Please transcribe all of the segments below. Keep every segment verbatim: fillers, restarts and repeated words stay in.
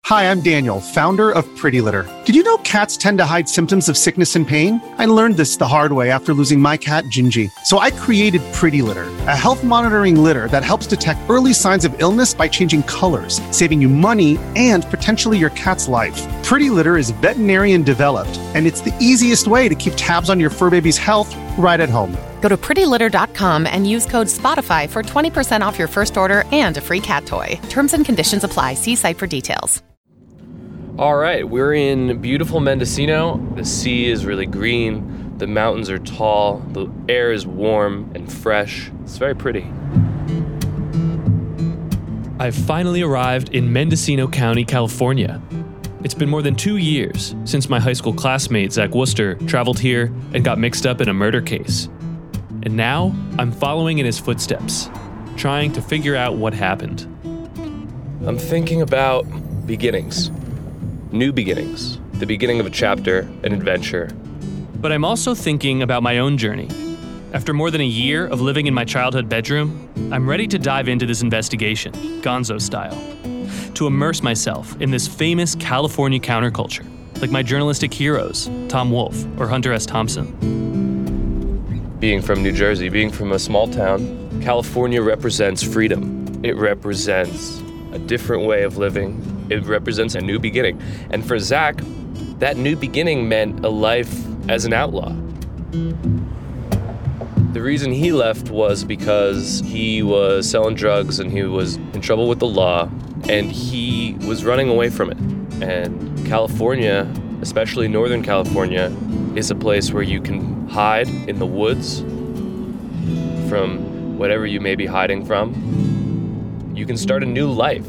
Hi, I'm Daniel, founder of Pretty Litter. Did you know cats tend to hide symptoms of sickness and pain? I learned this the hard way after losing my cat, Gingy. So I created Pretty Litter, a health monitoring litter that helps detect early signs of illness by changing colors, saving you money and potentially your cat's life. Pretty Litter is veterinarian developed, and it's the easiest way to keep tabs on your fur baby's health right at home. Go to pretty litter dot com and use code SPOTIFY for twenty percent off your first order and a free cat toy. Terms and conditions apply. See site for details. All right, we're in beautiful Mendocino. The sea is really green, the mountains are tall, the air is warm and fresh. It's very pretty. I've finally arrived in Mendocino County, California. It's been more than two years since my high school classmate, Zach Worcester, traveled here and got mixed up in a murder case. And now, I'm following in his footsteps, trying to figure out what happened. I'm thinking about beginnings. New beginnings. The beginning of a chapter, an adventure. But I'm also thinking about my own journey. After more than a year of living in my childhood bedroom, I'm ready to dive into this investigation, Gonzo style, to immerse myself in this famous California counterculture, like my journalistic heroes, Tom Wolfe or Hunter S. Thompson. Being from New Jersey, being from a small town, California represents freedom. It represents a different way of living. It represents a new beginning. And for Zach, that new beginning meant a life as an outlaw. The reason he left was because he was selling drugs and he was in trouble with the law and he was running away from it. And California, especially Northern California, is a place where you can hide in the woods from whatever you may be hiding from. You can start a new life.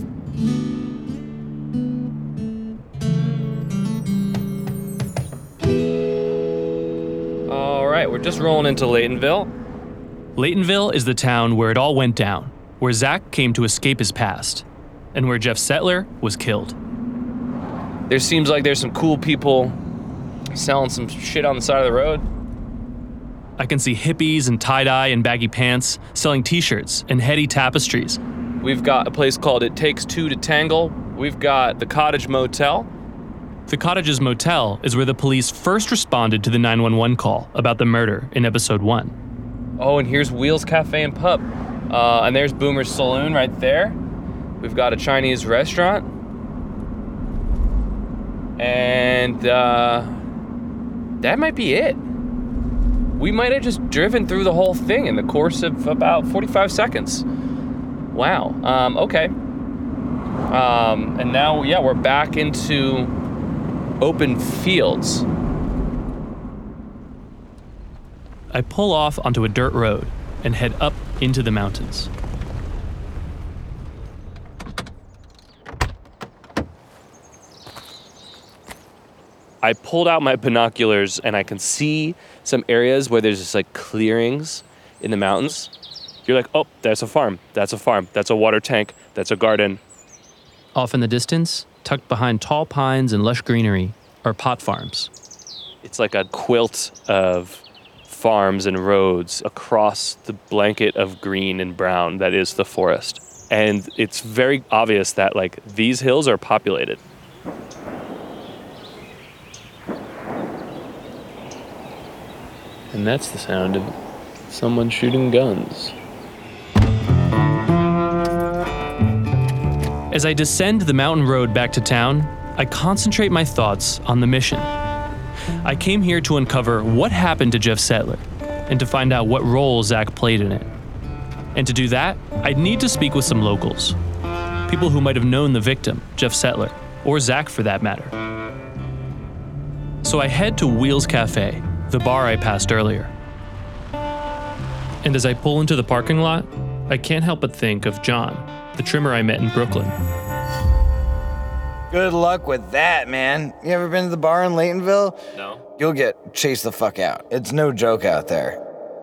All right, we're just rolling into Laytonville. Laytonville is the town where it all went down, where Zach came to escape his past, and where Jeff Settler was killed. There seems like there's some cool people selling some shit on the side of the road. I can see hippies and tie-dye and baggy pants selling t-shirts and heady tapestries. We've got a place called It Takes Two to Tangle. We've got the Cottage Motel. The Cottage's Motel is where the police first responded to the nine one one call about the murder in episode one. Oh, and here's Wheels Cafe and Pub. Uh, and there's Boomer's Saloon right there. We've got a Chinese restaurant. And uh, that might be it. We might have just driven through the whole thing in the course of about forty-five seconds. Wow, um, okay. Um, and now, yeah, we're back into open fields. I pull off onto a dirt road and head up into the mountains. I pulled out my binoculars and I can see some areas where there's just like clearings in the mountains. You're like, oh, that's a farm, that's a farm, that's a water tank, that's a garden. Off in the distance, tucked behind tall pines and lush greenery, are pot farms. It's like a quilt of farms and roads across the blanket of green and brown that is the forest. And it's very obvious that like these hills are populated. And that's the sound of someone shooting guns. As I descend the mountain road back to town, I concentrate my thoughts on the mission. I came here to uncover what happened to Jeff Settler and to find out what role Zach played in it. And to do that, I'd need to speak with some locals. People who might have known the victim, Jeff Settler, or Zach for that matter. So I head to Wheels Cafe, the bar I passed earlier. And as I pull into the parking lot, I can't help but think of John, the trimmer I met in Brooklyn. Good luck with that, man. You ever been to the bar in Laytonville? No. You'll get chased the fuck out. It's no joke out there.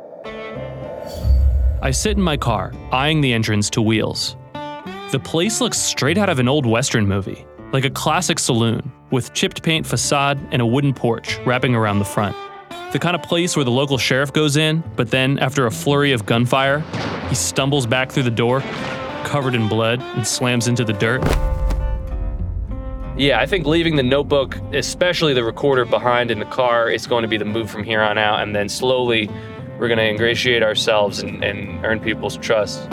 I sit in my car, eyeing the entrance to Wheels. The place looks straight out of an old Western movie, like a classic saloon, with chipped paint facade and a wooden porch wrapping around the front. The kind of place where the local sheriff goes in, but then, after a flurry of gunfire, he stumbles back through the door, covered in blood, and slams into the dirt. Yeah, I think leaving the notebook, especially the recorder behind in the car, is going to be the move from here on out. And then slowly, we're going to ingratiate ourselves and, and earn people's trust.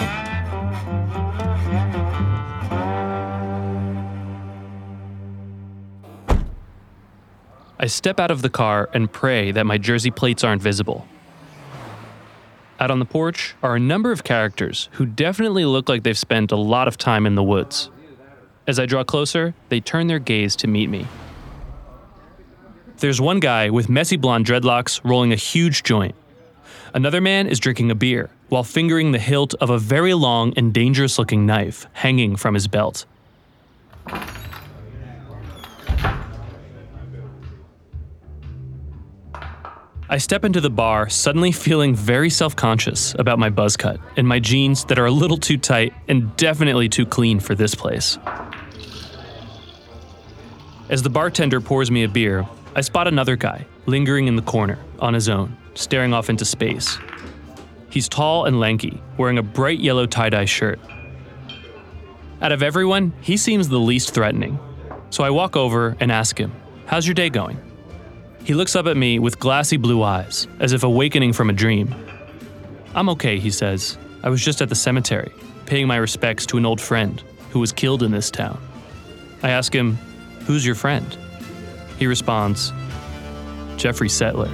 I step out of the car and pray that my jersey plates aren't visible. Out on the porch are a number of characters who definitely look like they've spent a lot of time in the woods. As I draw closer, they turn their gaze to meet me. There's one guy with messy blonde dreadlocks rolling a huge joint. Another man is drinking a beer while fingering the hilt of a very long and dangerous-looking knife hanging from his belt. I step into the bar, suddenly feeling very self-conscious about my buzz cut and my jeans that are a little too tight and definitely too clean for this place. As the bartender pours me a beer, I spot another guy lingering in the corner on his own, staring off into space. He's tall and lanky, wearing a bright yellow tie-dye shirt. Out of everyone, he seems the least threatening. So I walk over and ask him, "How's your day going?" He looks up at me with glassy blue eyes, as if awakening from a dream. "I'm okay," he says. "I was just at the cemetery, paying my respects to an old friend who was killed in this town." I ask him, "Who's your friend?" He responds, "Jeffrey Settler."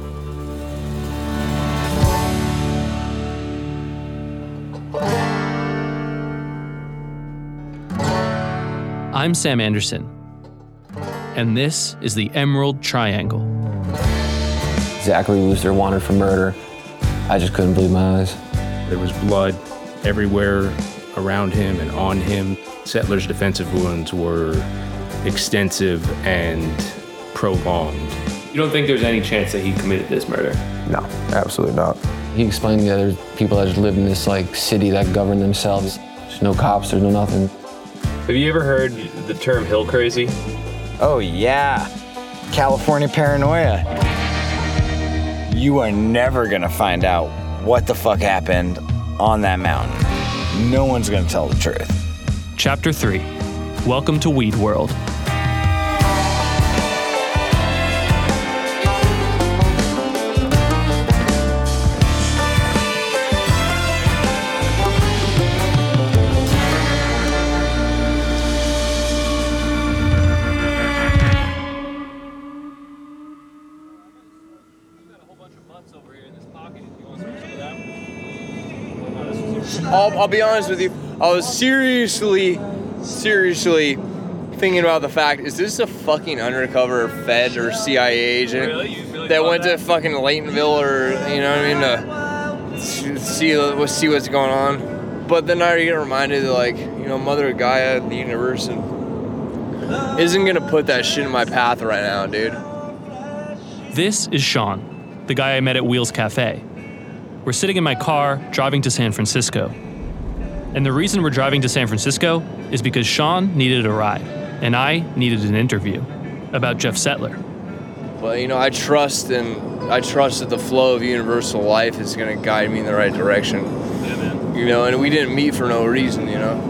I'm Sam Anderson, and this is the Emerald Triangle. Zachary Wooster wanted for murder. I just couldn't believe my eyes. There was blood everywhere around him and on him. Settler's defensive wounds were extensive and prolonged. You don't think there's any chance that he committed this murder? No, absolutely not. He explained that there's people that just live in this like city that govern themselves. There's no cops, there's no nothing. Have you ever heard the term hill crazy? Oh yeah, California paranoia. You are never gonna find out what the fuck happened on that mountain. No one's gonna tell the truth. Chapter three. Welcome to Weed World. I'll, I'll be honest with you, I was seriously, seriously thinking about the fact, is this a fucking undercover Fed or C I A agent Really? Really that went that? to fucking Laytonville or, you know what I mean, to see, see what's going on? But then I get reminded that, like, you know, Mother Gaia at the universe and isn't gonna put that shit in my path right now, dude. This is Sean, the guy I met at Wheels Cafe. We're sitting in my car, driving to San Francisco. And the reason we're driving to San Francisco is because Sean needed a ride, and I needed an interview about Jeff Settler. But, you know, I trust and I trust that the flow of universal life is gonna guide me in the right direction. Yeah, man. You know, and we didn't meet for no reason, you know?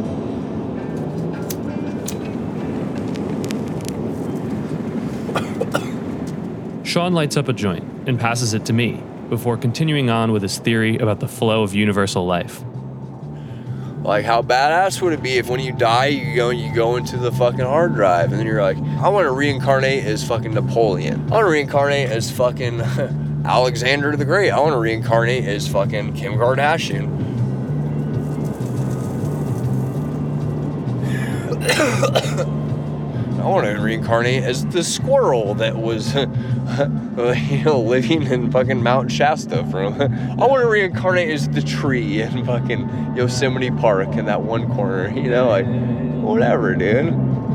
Sean lights up a joint and passes it to me before continuing on with his theory about the flow of universal life. Like, how badass would it be if when you die, you go you go into the fucking hard drive, and then you're like, I want to reincarnate as fucking Napoleon. I want to reincarnate as fucking Alexander the Great. I want to reincarnate as fucking Kim Kardashian. I want to reincarnate as the squirrel that was, you know, living in fucking Mount Shasta from. I want to reincarnate as the tree in fucking Yosemite Park in that one corner, you know, like, whatever, dude.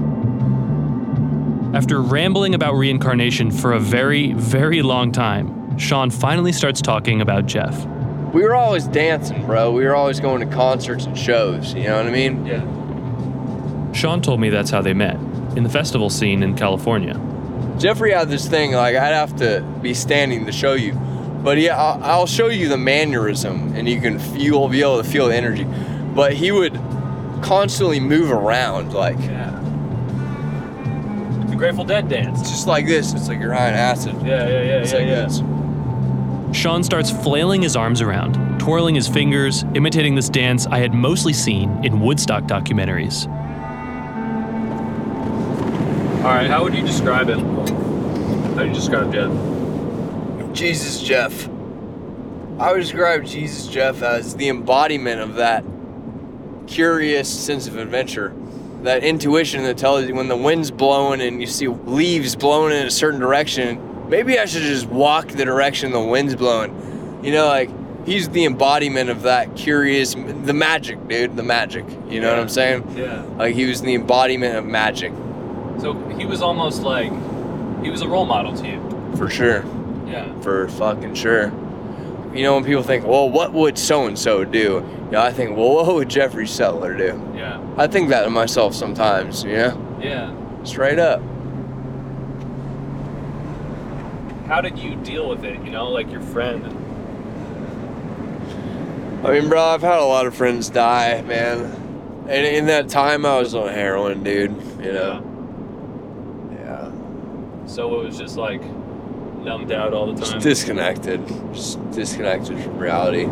After rambling about reincarnation for a very, very long time, Sean finally starts talking about Jeff. We were always dancing, bro. We were always going to concerts and shows, you know what I mean? Yeah. Sean told me that's how they met, in the festival scene in California. Jeffrey had this thing, like, I'd have to be standing to show you. But yeah, I'll, I'll show you the mannerism, and you can you'll be able to feel the energy. But he would constantly move around, like, Yeah. Grateful Dead dance. It's just like this. It's like you're high on acid. Yeah, yeah, yeah, It's yeah, like yeah. this. Sean starts flailing his arms around, twirling his fingers, imitating this dance I had mostly seen in Woodstock documentaries. All right, how would you describe him? How do you describe Jeff? Jesus Jeff. I would describe Jesus Jeff as the embodiment of that curious sense of adventure. That intuition that tells you when the wind's blowing and you see leaves blowing in a certain direction, maybe I should just walk the direction the wind's blowing. You know, like, he's the embodiment of that curious, the magic, dude, the magic. You know Yeah. what I'm saying? Yeah. Like, he was the embodiment of magic. So he was almost like, he was a role model to you. For sure. Yeah. For fucking sure. You know, when people think, well, what would so-and-so do? You know, I think, well, what would Jeffrey Settler do? Yeah. I think that of myself sometimes, you know? Yeah. Straight up. How did you deal with it, you know, like your friend? I mean, bro, I've had a lot of friends die, man. And in that time, I was on heroin, dude, you know? Yeah. So it was just like numbed out all the Just time? disconnected. Just disconnected from reality.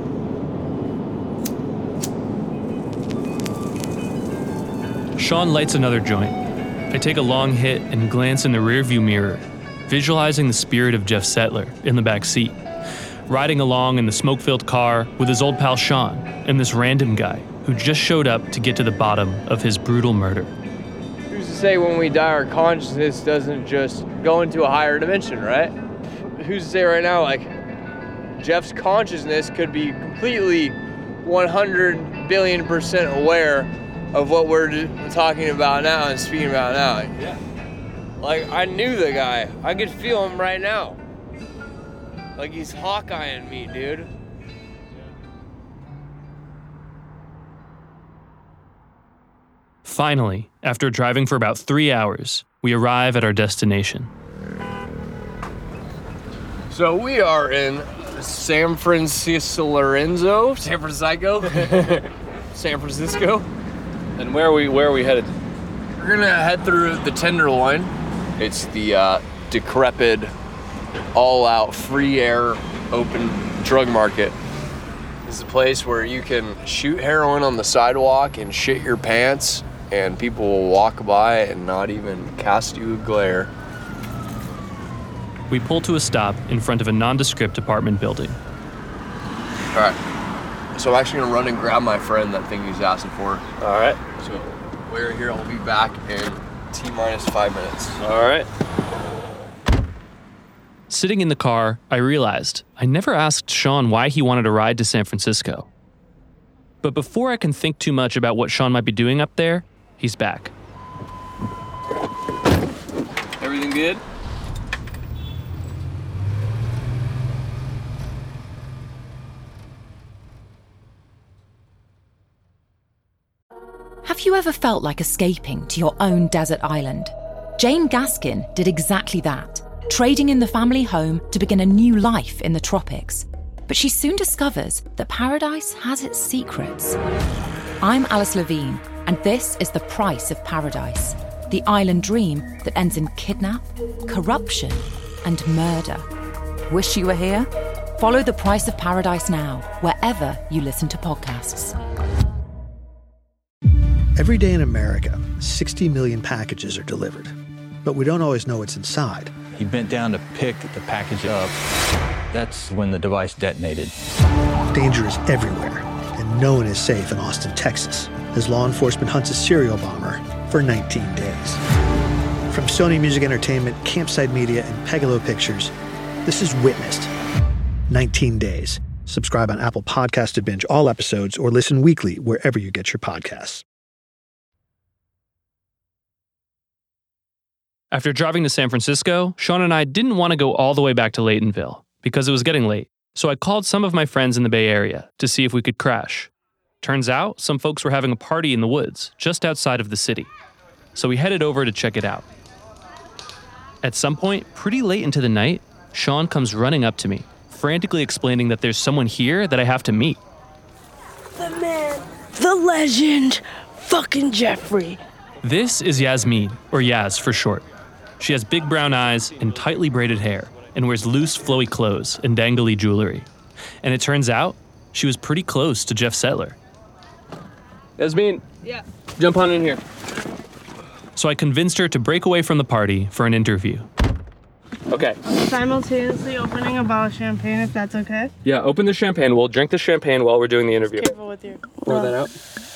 Sean lights another joint. I take a long hit and glance in the rearview mirror, visualizing the spirit of Jeff Settler in the back seat, riding along in the smoke-filled car with his old pal Sean and this random guy who just showed up to get to the bottom of his brutal murder. Who's to say when we die, our consciousness doesn't just go into a higher dimension, right? Who's to say right now, like, Jeff's consciousness could be completely one hundred billion percent aware of what we're talking about now and speaking about now. Like, Yeah. like, I knew the guy. I could feel him right now. Like, he's Hawkeyeing me, dude. Finally, after driving for about three hours, we arrive at our destination. So we are in San Francisco, Lorenzo, San Francisco, San Francisco. And where are we, where are we headed? We're gonna head through the Tenderloin. It's the uh, decrepit, all-out, free air, open drug market. It's a place where you can shoot heroin on the sidewalk and shit your pants, and people will walk by and not even cast you a glare. We pull to a stop in front of a nondescript apartment building. All right. So I'm actually gonna run and grab my friend that thing he's asking for. All right. So we're here. I'll be back in T minus five minutes. All right. Sitting in the car, I realized I never asked Sean why he wanted a ride to San Francisco. But before I can think too much about what Sean might be doing up there, he's back. Everything good? Have you ever felt like escaping to your own desert island? Jane Gaskin did exactly that, trading in the family home to begin a new life in the tropics. But she soon discovers that paradise has its secrets. I'm Alice Levine, and this is The Price of Paradise, the island dream that ends in kidnap, corruption, and murder. Wish you were here? Follow The Price of Paradise now, wherever you listen to podcasts. Every day in America, sixty million packages are delivered, but we don't always know what's inside. He bent down to pick the package up. That's when the device detonated. Danger is everywhere, and no one is safe in Austin, Texas, as law enforcement hunts a serial bomber for nineteen days. From Sony Music Entertainment, Campside Media, and Pegalo Pictures, this is Witnessed. nineteen days. Subscribe on Apple Podcasts to binge all episodes or listen weekly wherever you get your podcasts. After driving to San Francisco, Sean and I didn't want to go all the way back to Laytonville because it was getting late. So I called some of my friends in the Bay Area to see if we could crash. Turns out, some folks were having a party in the woods just outside of the city. So we headed over to check it out. At some point, pretty late into the night, Sean comes running up to me, frantically explaining that there's someone here that I have to meet. The man, the legend, fucking Jeffrey. This is Yasmin, or Yaz for short. She has big brown eyes and tightly braided hair and wears loose, flowy clothes and dangly jewelry. And it turns out she was pretty close to Jeff Settler. Yasmin. Yeah. Jump on in here. So I convinced her to break away from the party for an interview. Okay. Simultaneously opening a bottle of champagne, if that's okay. Yeah, open the champagne. We'll drink the champagne while we're doing the interview. Careful with your... Pour Oh. that out.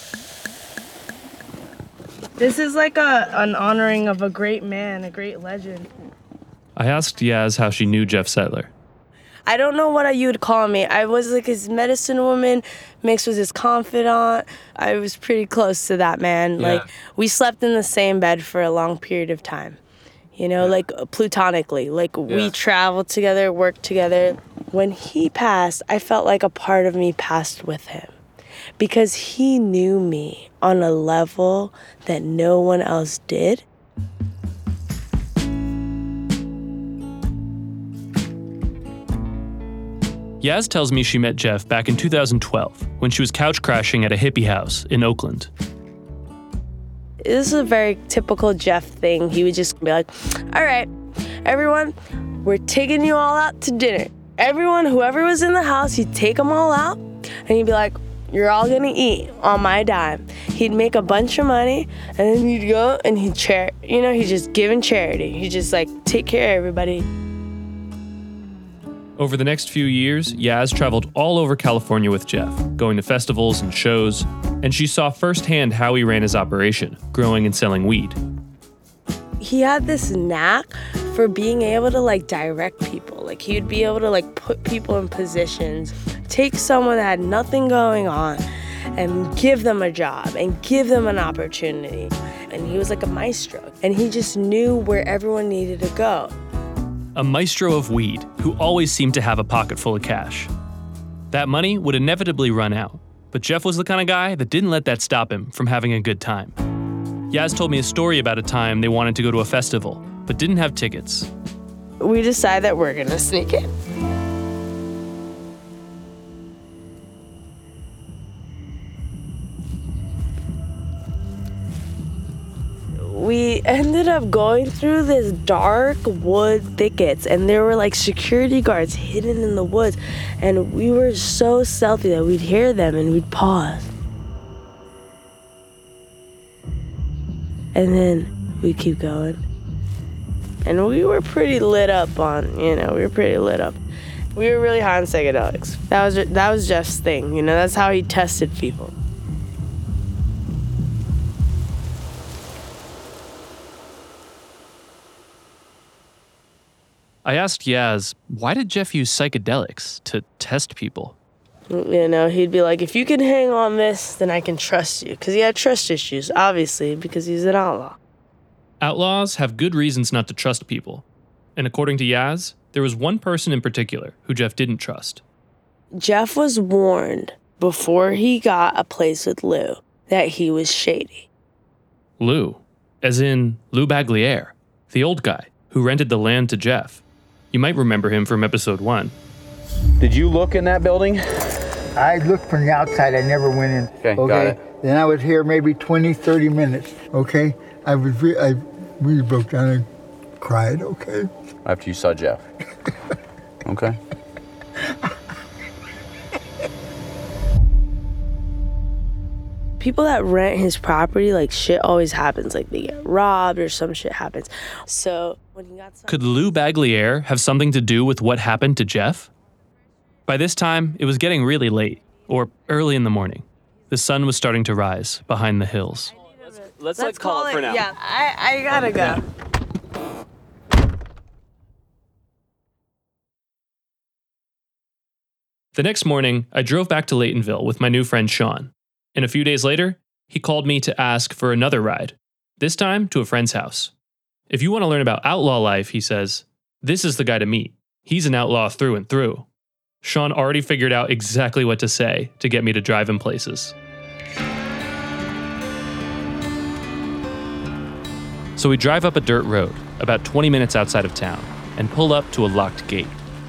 This is like a an honoring of a great man, a great legend. I asked Yaz how she knew Jeff Settler. I don't know what you would call me. I was like his medicine woman mixed with his confidant. I was pretty close to that man. Yeah. Like, we slept in the same bed for a long period of time. You know, like platonically. Like, we Yeah. traveled together, worked together. When he passed, I felt like a part of me passed with him. Because he knew me on a level that no one else did. Yaz tells me she met Jeff back in two thousand twelve when she was couch crashing at a hippie house in Oakland. This is a very typical Jeff thing. He would just be like, all right, everyone, we're taking you all out to dinner. Everyone, whoever was in the house, he'd take them all out, and he'd be like, you're all gonna eat on my dime. He'd make a bunch of money, and then he'd go and he'd char- you know, he'd just give in charity. He'd just like take care of everybody. Over the next few years, Yaz traveled all over California with Jeff, going to festivals and shows, and she saw firsthand how he ran his operation, growing and selling weed. He had this knack for being able to like direct people. Like, he'd be able to like put people in positions, take someone that had nothing going on and give them a job and give them an opportunity. And he was like a maestro, and he just knew where everyone needed to go. A maestro of weed who always seemed to have a pocket full of cash. That money would inevitably run out, but Jeff was the kind of guy that didn't let that stop him from having a good time. Yaz told me a story about a time they wanted to go to a festival, but didn't have tickets. We decided that we're gonna sneak in. We ended up going through this dark wood thickets, and there were like security guards hidden in the woods, and we were so stealthy that we'd hear them and we'd pause. And then we'd keep going. And we were pretty lit up on, you know, we were pretty lit up. We were really high on psychedelics. That was that was Jeff's thing, you know, that's how he tested people. I asked Yaz, why did Jeff use psychedelics to test people? You know, he'd be like, if you can hang on this, then I can trust you. Because he had trust issues, obviously, because he's an outlaw. Outlaws have good reasons not to trust people. And according to Yaz, there was one person in particular who Jeff didn't trust. Jeff was warned before he got a place with Lou that he was shady. Lou, as in Lou Bagliere, the old guy who rented the land to Jeff. You might remember him from episode one. Did you look in that building? I looked from the outside. I never went in. Okay, got it. Then I was here maybe twenty, thirty minutes, okay? I was re- I really broke down and cried, okay? After you saw Jeff. Okay. People that rent his property, like, shit always happens. Like, they get robbed or some shit happens. So when he got some- Could Lou Bagliere have something to do with what happened to Jeff? By this time, it was getting really late, or early in the morning. The sun was starting to rise behind the hills. Let's, let's call, call it for now. Yeah, I, I gotta go. The next morning, I drove back to Laytonville with my new friend Sean. And a few days later, he called me to ask for another ride, this time to a friend's house. If you want to learn about outlaw life, he says, this is the guy to meet. He's an outlaw through and through. Sean already figured out exactly what to say to get me to drive him places. So we drive up a dirt road, about twenty minutes outside of town, and pull up to a locked gate.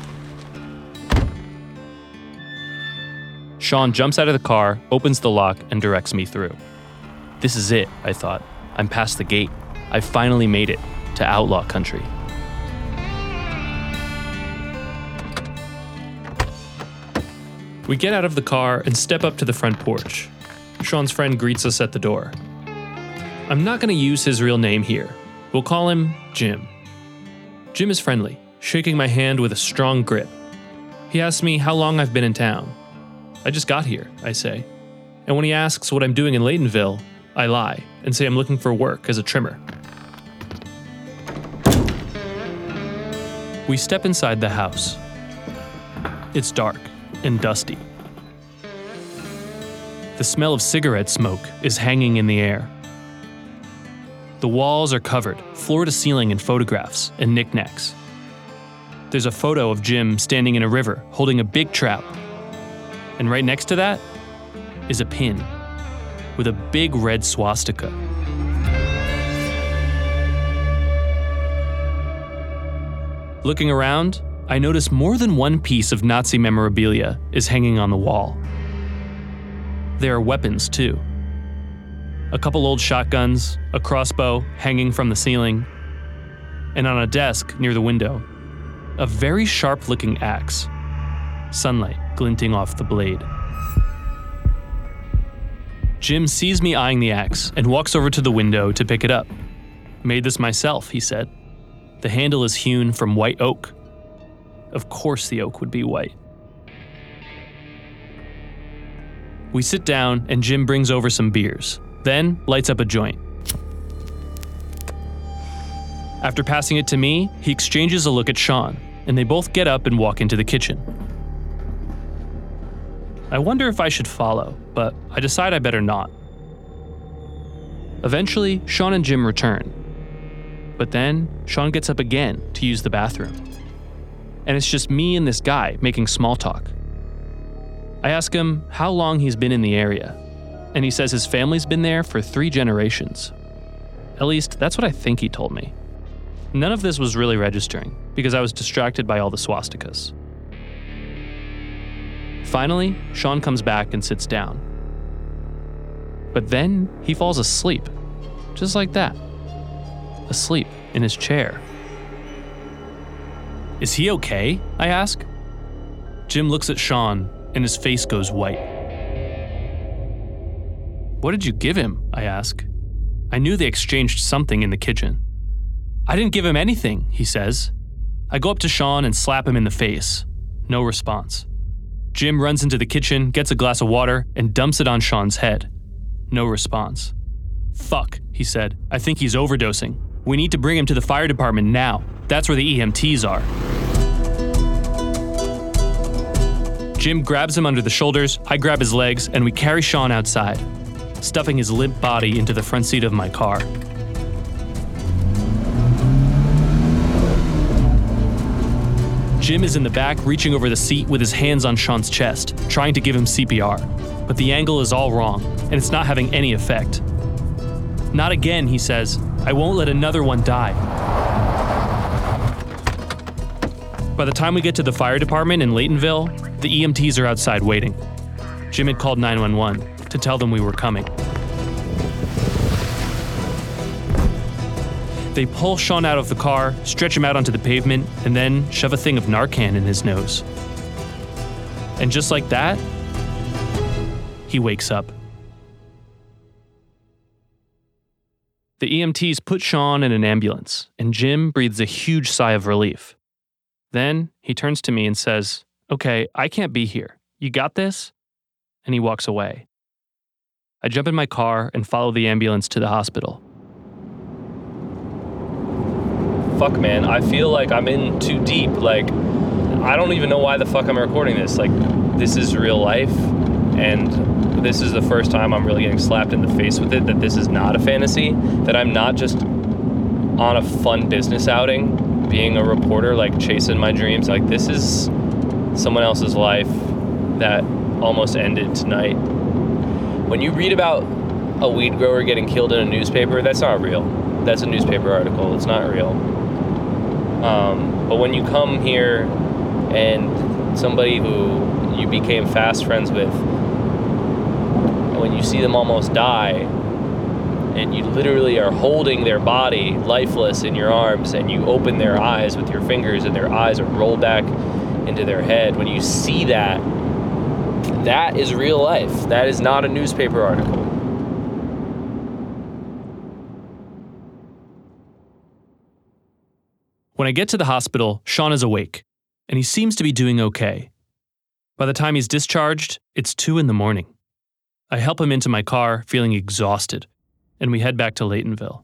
Sean jumps out of the car, opens the lock, and directs me through. This is it, I thought. I'm past the gate. I finally made it. to outlaw country. We get out of the car and step up to the front porch. Sean's friend greets us at the door. I'm not going to use his real name here. We'll call him Jim. Jim is friendly, shaking my hand with a strong grip. He asks me how long I've been in town. I just got here, I say. And when he asks what I'm doing in Laytonville, I lie and say I'm looking for work as a trimmer. We step inside the house. It's dark and dusty. The smell of cigarette smoke is hanging in the air. The walls are covered, floor to ceiling, in photographs and knickknacks. There's a photo of Jim standing in a river holding a big trap. And right next to that is a pin with a big red swastika. Looking around, I notice more than one piece of Nazi memorabilia is hanging on the wall. There are weapons, too. A couple old shotguns, a crossbow hanging from the ceiling, and on a desk near the window, a very sharp-looking axe, sunlight glinting off the blade. Jim sees me eyeing the axe and walks over to the window to pick it up. Made this myself, he said. The handle is hewn from white oak. Of course the oak would be white. We sit down and Jim brings over some beers, then lights up a joint. After passing it to me, he exchanges a look at Sean, and they both get up and walk into the kitchen. I wonder if I should follow, but I decide I better not. Eventually, Sean and Jim return. But then, Sean gets up again to use the bathroom. And it's just me and this guy making small talk. I ask him how long he's been in the area, and he says his family's been there for three generations. At least, that's what I think he told me. None of this was really registering, because I was distracted by all the swastikas. Finally, Sean comes back and sits down. But then he falls asleep, just like that. Asleep in his chair. Is he okay? I ask. Jim looks at Sean, and his face goes white. What did you give him? I ask. I knew they exchanged something in the kitchen. I didn't give him anything, he says. I go up to Sean and slap him in the face. No response. Jim runs into the kitchen, gets a glass of water, and dumps it on Sean's head. No response. Fuck, he said. I think he's overdosing. We need to bring him to the fire department now. That's where the E M Ts are. Jim grabs him under the shoulders, I grab his legs, and we carry Sean outside, stuffing his limp body into the front seat of my car. Jim is in the back, reaching over the seat with his hands on Sean's chest, trying to give him C P R. But the angle is all wrong, and it's not having any effect. Not again, he says. I won't let another one die. By the time we get to the fire department in Laytonville, the E M Ts are outside waiting. Jim had called nine one one to tell them we were coming. They pull Sean out of the car, stretch him out onto the pavement, and then shove a thing of Narcan in his nose. And just like that, he wakes up. The E M Ts put Sean in an ambulance, and Jim breathes a huge sigh of relief. Then he turns to me and says, "Okay, I can't be here. You got this?" And he walks away. I jump in my car and follow the ambulance to the hospital. Fuck, man, I feel like I'm in too deep. Like, I don't even know why the fuck I'm recording this. Like, this is real life, and this is the first time I'm really getting slapped in the face with it, that this is not a fantasy, that I'm not just on a fun business outing, being a reporter, like chasing my dreams. Like, this is someone else's life that almost ended tonight. When you read about a weed grower getting killed in a newspaper, that's not real. That's a newspaper article. It's not real. Um, but when you come here and somebody who you became fast friends with, when you see them almost die, and you literally are holding their body lifeless in your arms, and you open their eyes with your fingers and their eyes are rolled back into their head. When you see that, that is real life. That is not a newspaper article. When I get to the hospital, Sean is awake, and he seems to be doing okay. By the time he's discharged, it's two in the morning. I help him into my car, feeling exhausted, and we head back to Laytonville.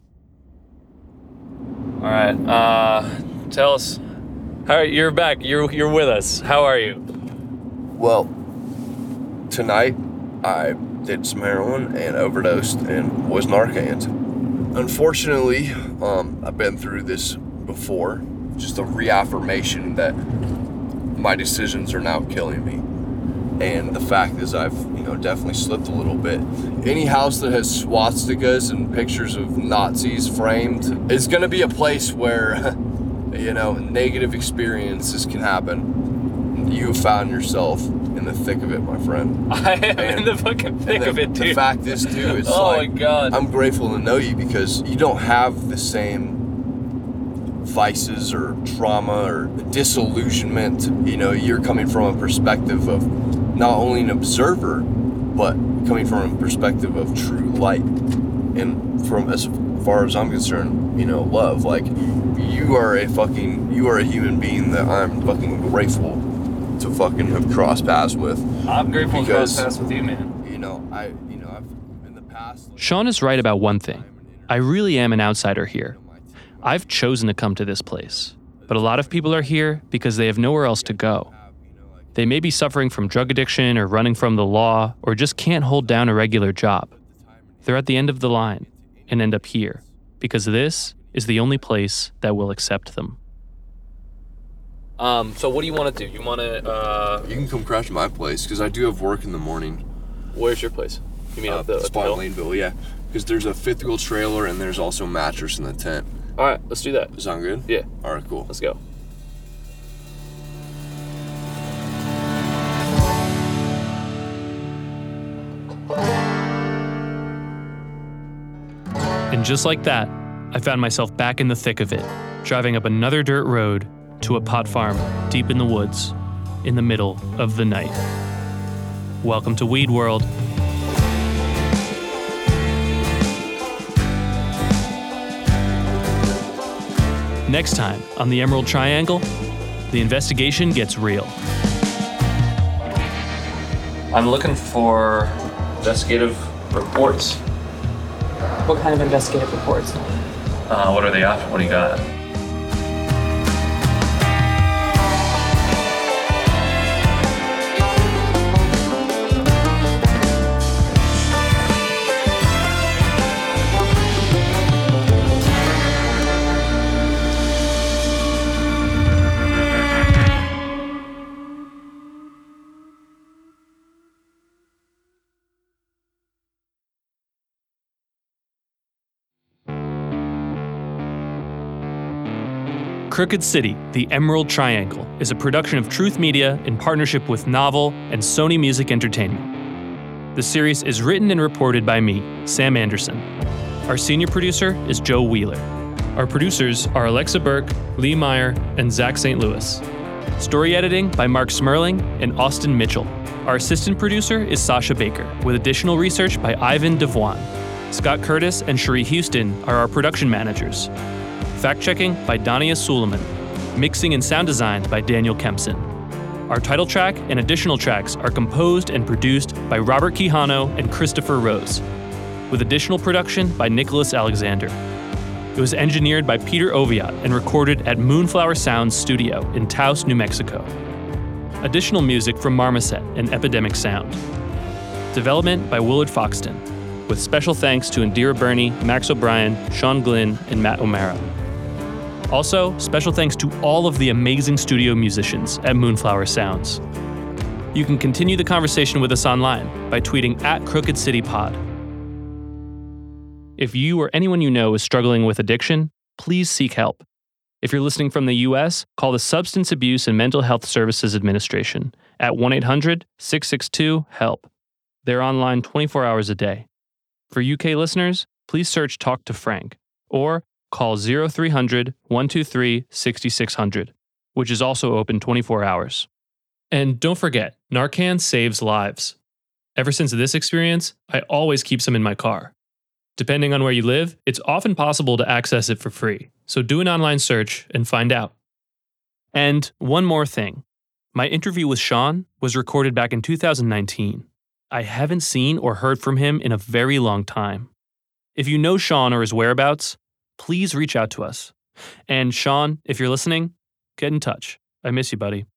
All right, uh, tell us, how are, you're back, you're, you're with us. How are you? Well, tonight I did some heroin and overdosed and was Narcaned. Unfortunately, um, I've been through this before, just a reaffirmation that my decisions are now killing me. And the fact is I've, you know, definitely slipped a little bit. Any house that has swastikas and pictures of Nazis framed is gonna be a place where, you know, negative experiences can happen. You have found yourself in the thick of it, my friend. I am and, in the fucking thick the, of it, dude. The fact is, too, it's oh like, my God. I'm grateful to know you because you don't have the same vices or trauma or disillusionment. You know, you're coming from a perspective of not only an observer, but coming from a perspective of true light. And from as far as I'm concerned, you know, love. Like, you are a fucking, you are a human being that I'm fucking grateful to fucking have crossed paths with. I'm grateful because, to cross paths with you, man. You know, I, you know, I've, in the past... Like, Sean is right about one thing. I really am an outsider here. I've chosen to come to this place, but a lot of people are here because they have nowhere else to go. They may be suffering from drug addiction or running from the law or just can't hold down a regular job. They're at the end of the line and end up here because this is the only place that will accept them. Um, so what do you want to do? You want to, uh... You can come crash at my place, because I do have work in the morning. Where's your place? You mean uh, at the, spot at the in Laneville, yeah. Because there's a fifth wheel trailer and there's also a mattress in the tent. All right, let's do that. Sound good? Yeah. All right, cool. Let's go. And just like that, I found myself back in the thick of it, driving up another dirt road to a pot farm deep in the woods, in the middle of the night. Welcome to Weed World. Next time on the Emerald Triangle, the investigation gets real. I'm looking for investigative reports. What kind of investigative reports? Uh, what are they after? What do you got? Crooked City, The Emerald Triangle is a production of Truth Media in partnership with Novel and Sony Music Entertainment. The series is written and reported by me, Sam Anderson. Our senior producer is Joe Wheeler. Our producers are Alexa Burke, Lee Meyer, and Zach Saint Louis. Story editing by Mark Smerling and Austin Mitchell. Our assistant producer is Sasha Baker, with additional research by Ivan Devoine. Scott Curtis and Cherie Houston are our production managers. Fact-checking by Dania Suleiman. Mixing and sound design by Daniel Kempson. Our title track and additional tracks are composed and produced by Robert Quijano and Christopher Rose, with additional production by Nicholas Alexander. It was engineered by Peter Oviatt and recorded at Moonflower Sounds Studio in Taos, New Mexico. Additional music from Marmoset and Epidemic Sound. Development by Willard Foxton, with special thanks to Indira Burney, Max O'Brien, Sean Glynn, and Matt O'Mara. Also, special thanks to all of the amazing studio musicians at Moonflower Sounds. You can continue the conversation with us online by tweeting at Crooked City Pod. If you or anyone you know is struggling with addiction, please seek help. If you're listening from the U S, call the Substance Abuse and Mental Health Services Administration at one eight hundred, six six two, HELP. They're online twenty-four hours a day. For U K listeners, please search Talk to Frank or call zero three hundred, one two three, six six zero zero, which is also open twenty-four hours. And don't forget, Narcan saves lives. Ever since this experience, I always keep some in my car. Depending on where you live, it's often possible to access it for free, so do an online search and find out. And one more thing. My interview with Sean was recorded back in two thousand nineteen. I haven't seen or heard from him in a very long time. If you know Sean or his whereabouts, please reach out to us. And Sean, if you're listening, get in touch. I miss you, buddy.